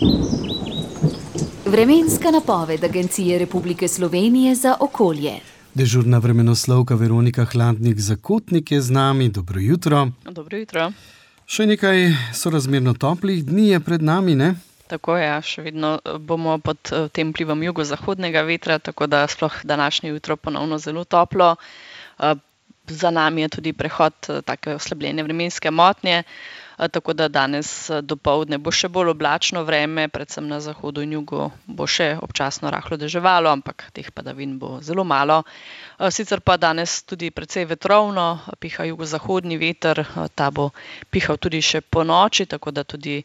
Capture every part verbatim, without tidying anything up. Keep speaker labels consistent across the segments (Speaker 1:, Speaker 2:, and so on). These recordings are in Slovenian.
Speaker 1: Vremenska napoved Agencije Republike Slovenije za okolje.
Speaker 2: Dežurna vremenoslovka Veronika Hladnik-Zakotnik je z nami. Dobro jutro.
Speaker 3: Dobro jutro.
Speaker 2: Še nekaj sorazmerno toplih dni je pred nami, ne?
Speaker 3: Tako je, še vedno bomo pod tem vplivom jugozahodnega vetra, tako da sploh današnje jutro ponovno zelo toplo. Za nami je tudi prehod take oslabljene vremenske motnje, tako da danes dopoldne bo še bolj oblačno vreme, predvsem na zahodu in jugu bo še občasno rahlo deževalo, ampak teh padavin bo zelo malo. Sicer pa danes tudi precej vetrovno, piha jugozahodni veter, ta bo pihal tudi še po noči, tako da tudi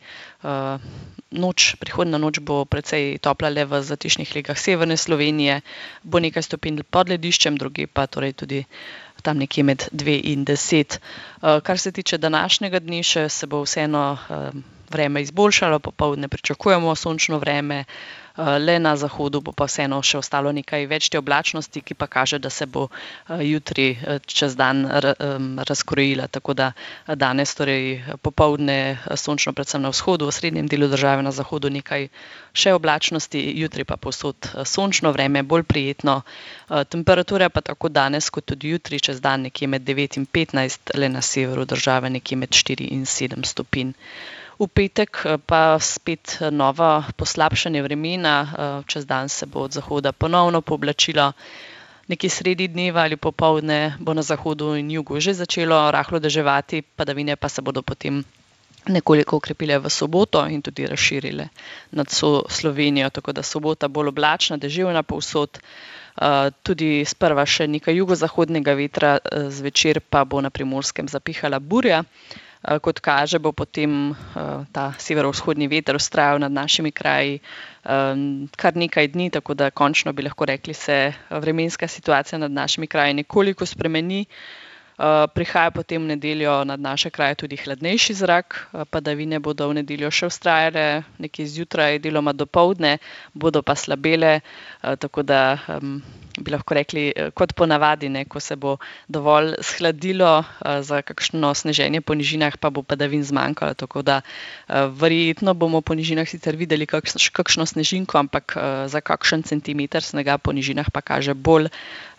Speaker 3: noč, prihodnja noč bo precej topla le v zatišnih legah severne Slovenije, bo nekaj stopinj pod lediščem, drugi pa torej tudi tam nekje med dve in deset. Kar se tiče današnjega dni, še se bo vseeno vreme izboljšalo, popoldne pričakujemo sončno vreme, le na zahodu bo pa vseeno še ostalo nekaj več te oblačnosti, ki pa kaže, da se bo jutri čez dan razkrojila, tako da danes torej popoldne sončno predvsem na vzhodu, v srednjem delu države, na zahodu nekaj še oblačnosti, jutri pa povsod sončno vreme, bolj prijetno. Temperatura pa tako danes kot tudi jutri čez dan nekje med devet in petnajst, le na severu države nekje med štiri in sedem stopinj. V petek pa spet novo poslabšanje vremena, čez dan se bo od zahoda ponovno pooblačilo, nekje sredi dneva ali popoldne bo na zahodu in jugu že začelo rahlo deževati, padavine pa se bodo potem nekoliko okrepile v soboto in tudi razširile nad vso Slovenijo, tako da sobota bolj oblačna, deževna povsod, tudi sprva še nekaj jugozahodnega vetra, zvečer pa bo na Primorskem zapihala burja. Kot kaže, bo potem ta severovzhodni veter vztrajal nad našimi kraji kar nekaj dni, tako da končno bi lahko rekli, se vremenska situacija nad našimi kraji nekoliko spremeni. Prihaja potem v nedeljo nad naše kraje tudi hladnejši zrak, padavine bodo v nedeljo še vztrajale, nekje zjutraj, deloma dopoldne, bodo pa slabele, tako da bi lahko rekli, kot ponavadi, ne, ko se bo dovolj shladilo za kakšno sneženje po nižinah, pa bo padavin zmanjkalo, tako da verjetno bomo po nižinah sicer videli kakšno snežinko, ampak za kakšen centimeter snega po nižinah pa kaže bolj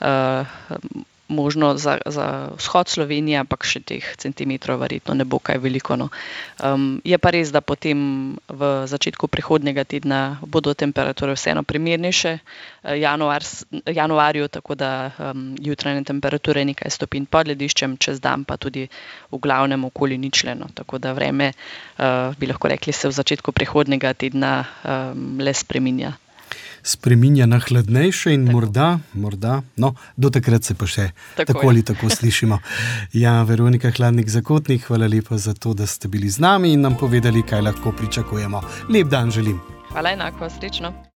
Speaker 3: možno za, za vzhod Slovenije, ampak še teh centimetrov verjetno ne bo kaj veliko. No. Um, je pa res, da potem v začetku prihodnjega tedna bodo temperature vseeno primernejše januar, januarju, tako da um, jutranje temperature nekaj stopinj pod lediščem, čez dan pa tudi v glavnem okoli ničleno. Tako da vreme, uh, bi lahko rekli, se v začetku prihodnjega tedna um, le spreminja.
Speaker 2: Spreminja na hladnejše in tako. morda, morda, no, do takrat se pa še tako, tako ali tako slišimo. Ja, Veronika Hladnik-Zakotnik, hvala lepa za to, da ste bili z nami in nam povedali, kaj lahko pričakujemo. Lep dan želim.
Speaker 3: Hvala enako, srečno.